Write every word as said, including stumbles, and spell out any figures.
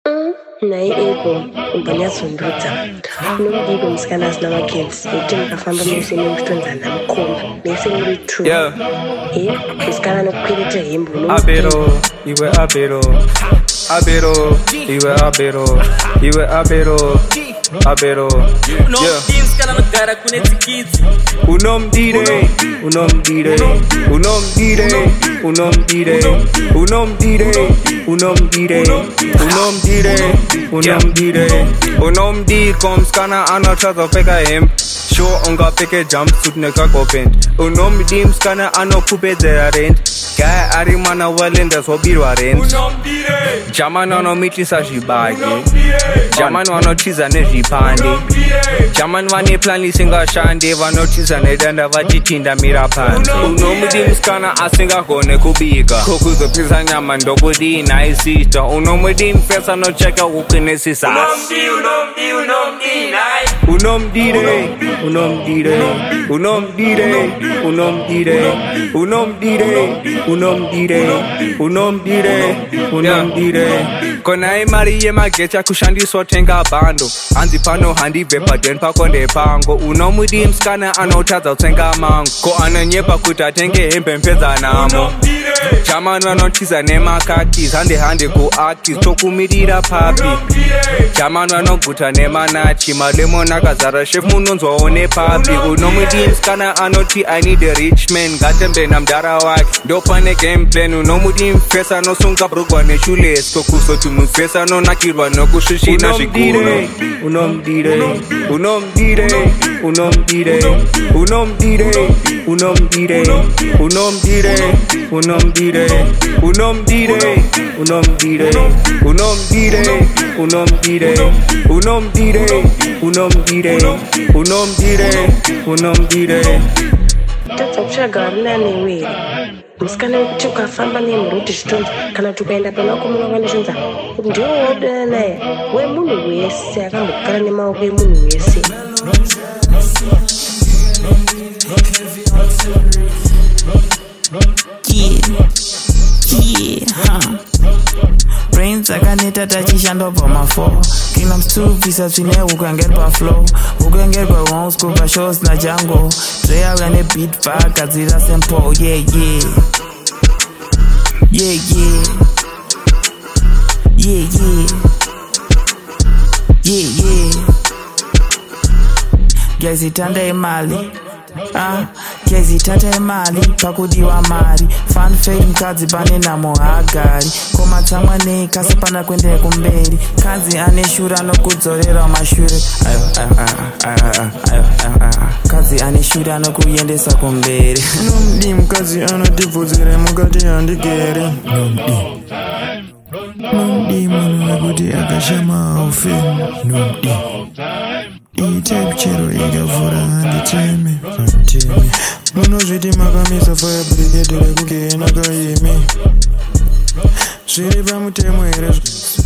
naye ego umbanyazundudza unomdigo musikana asina makets ekuti mukafamba mese nemuchitonza namukomba mese muri true e musikana nokukwereta hembe abero iwe abero abero iwe abero iwe abero abero unomdire unomdire unomdire unomdire unomdire unomdire unomdire unomdire unomdire komskana anochaza peka hembe sure ungapfeke jumpsuit nekakopend unomdire mskana anokupedzera rent guy ari mwana walenda zobirwa rent jamani vanomitisa zvibage jamani vanotiza nezvipande jamani vane plan isingashande vanotiza nedanda vachitindamira panze unomudi musikana asingagone kubika kokuzopisa nyama ndokudii naisita unomudi mufesa nocheka kukinesisa unomdire unomdire unomdire unomdire unomdire unomdire unomdire unomdire konai mari yemagecha kushandiswa tenga bando hanzi pano handibve paden pako ndepango unomudi musikana anotadza kutsenga mango ko anonyepa kuti atenge hembe mpedzanamo jamani vanotiza nemakakis hande hande kuakis tokumirira papi jamani vanoguta nemanachi malemon akazara chef munonzwawo nepapi unomudi musikana anoti I need a rich man ngatembe namdara wake ndopane game plan unomudi mufesa anosunga brugwa neshules kokuzoti mufesa anonakirwa nokusvishina zvikuru unomdire unomdire unomdire unomdire unomdire unomdire unomdire unomdire unomdire unomdire unomdire unomdire unomdire unomdire unomdire tatsa kutsvaga varina newere musikana wekuti ukafamba nemuroti zvitonzi kana kuti ukaenda pana wakomona vanishonza kuti ndiwo wodana naye wemunhu wese akambogara nemaoko emunhu wese brains akaneta tachishanda pama four kingdom two visa zvine ukangerpa flow ukangerpa wonsko pashows na jango dreya ne beat back azira sample yeah yeah yeah yeah yeah yeah yeah yeah guys itanda emali ah gezi tata emali pakudiwa mari fan fade mkadzi pane namo hagari koma tsamwane kasi pana kuendera kumberi kadzi ane shura nokudzorera mashure ayo ayo ayo ayo kadzi ane shura nokuendesa kumberi nomdi mkadzi anotibvudzira mukati handigere nomdi nomdi munhu wekuti akashama ufemu nomdi ite chero ikavhura handiteme handiteme munozviti makamisa fire brigade rekugena kaimi zviri pamutemo here